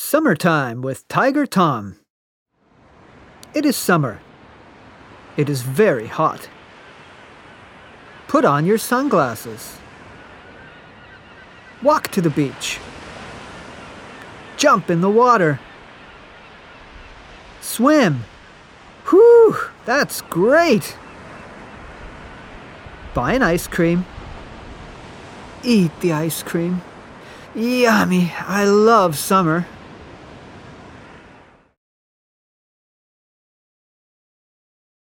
Summertime with Tiger Tom. It is summer. It is very hot. Put on your sunglasses. Walk to the beach. Jump in the water. Swim. Whew, that's great. Buy an ice cream. Eat the ice cream. Yummy, I love summer.